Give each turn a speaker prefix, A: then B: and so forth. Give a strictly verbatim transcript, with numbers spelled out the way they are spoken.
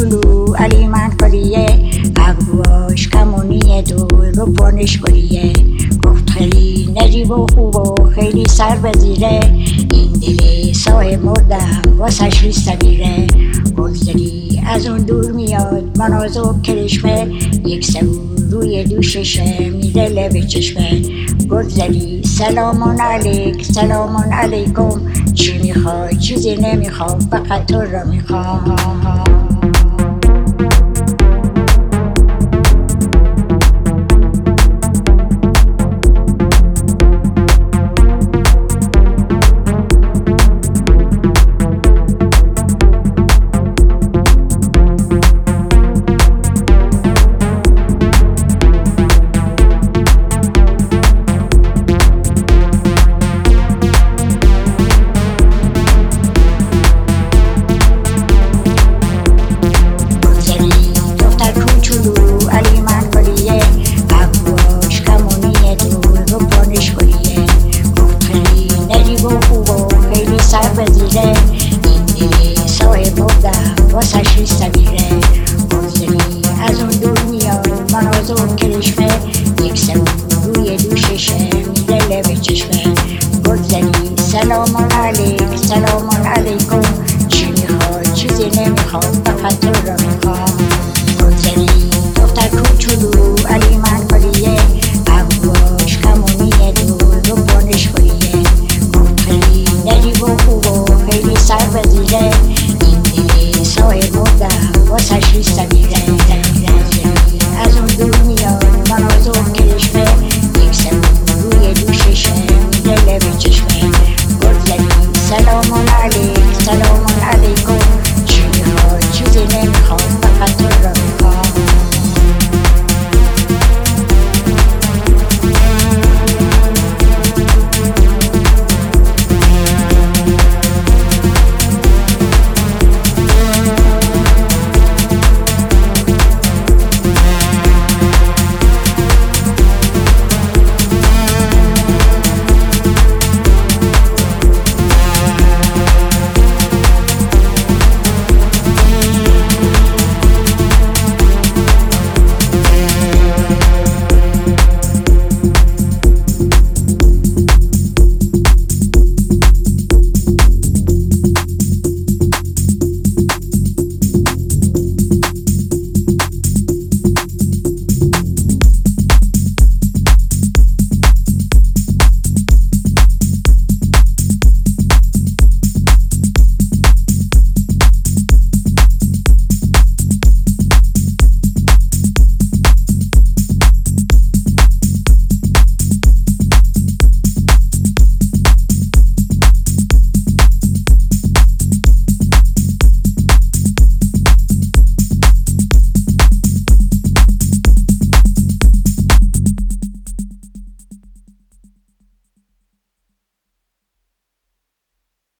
A: کوچولو علی من کلیه، ابروهاش کمونیه دور رو پانش کلیه. گفت خیلی نجیب و خوب و خیلی سر به زیره، این دل صاحب مردم واسش ریسته میره. گلزنی از اون دور میاد منازو کرشمه، یک سبو روی دوششه میره لب چشمه. گلزنی سلامون علیک سلامون علیکم، چی میخوای چیزی نمیخوام فقط تو رو میخوام. این دل صاحب مردم واسش ریسته میره. گلزنی از اون دور میاد منازو کرشمه، یک سبو روی دوششه میره لب چشمه. گلزنی سلامون علیک